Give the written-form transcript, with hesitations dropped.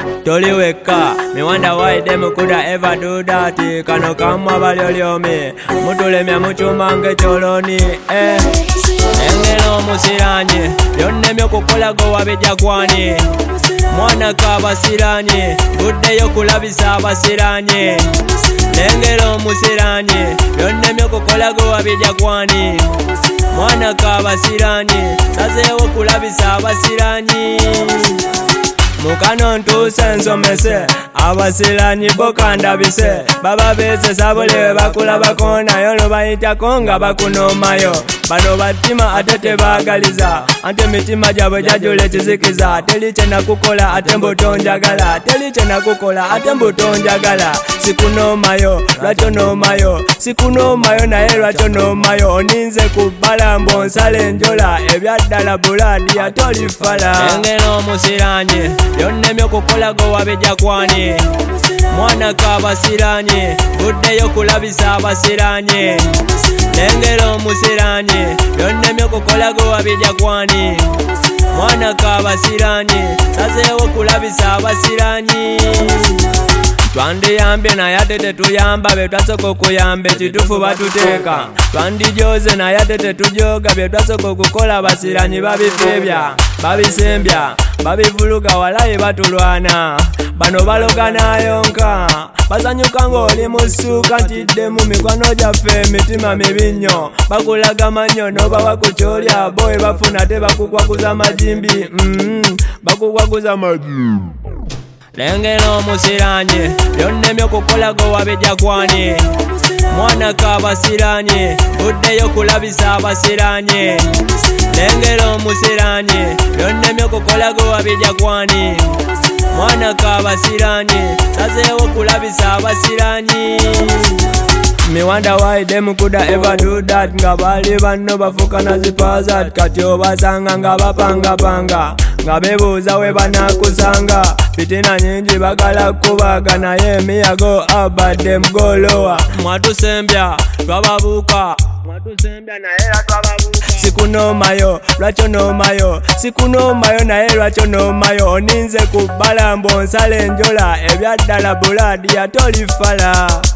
Toli weka, me wonder why them coulda ever do that. Kano kama balyolyome, mutulemya muchumange choloni. Engelo musiranye, byonnemye kukola go wabijja kwani. Mwana kabasiranye, buddeyo kulabisa abasiranye. Engelo musiranye, byonnemye kukola go wabijja kwani. Mwana kabasiranye, sazeewo kulabisa abasiranye. Mukano ntuse nsomese, abasiranyi bokandabise. Baba bese sabule bakulabako nayo lubayitako nga bakunomayo. Bano batima ate tebagaliza, ante mitima gyabwe gyajula ekizikiza. Teri kyenakukola ate mbuto njagala, teri kyenakukola ate mbuto njagala. Sikunomayo, lwaki onomayo? Sikunomayo naye lwaki onomayo? Oninze kubbala mbu onsala enjola, ebyaddala buladi ate olifala. Engelo musiranye, byonnemye okukola go wabijja kwani. Mwana kabasiranye, buddeyo kulabisa abasiranye. Engelo musiranye, byonnemye okukola go wabijja kwani. Mwana kabasiranye, sazeewo kulabisa abasiranye. Twandiyambye naye ate tetuyamba, bye twasooka okuyamba ekituufu batuteeka. Twandijoze naye ate tetujoga, bye twasooka okukola abasiranyi babifeebya, babisembya, babivuluga walaye batulwana. Bano balogana yonka, basanyuka ng'oli mu ssuuka ntidde mu mikwano gyaffe emitima mibi nnyo. Bakulaga mannyo n'obawa ku kyolya, bowe bafuna te bakukwakuza magimbi, bakukwakuza magimbi. Engelo musiranye, byonnemye okukola go wabijja kwani. Mwana kabasiranye, buddeyo kulabisa abasiranye. Engelo musiranye, byonnemye okukola go wabijja kwani. Mwana kabasiranye, sazeewo kulabisa abasiranye. Me wonder why them coulda ever do that. Nga bali banno bafuka na zipazat. Kati obasanga nga bapanga nga bebuuza we banakusanga. Fitina nyingi bagala kubaga naye emiyago abadde mgolowa. Mwatusembya twababuuka, mwatusembya naye twababuuka. Sikunomayo, lwaki onomayo? Sikunomayo naye lwaki onomayo? Oninze kubbala mbu onsala enjola, ebyaddala buladi ate olifala.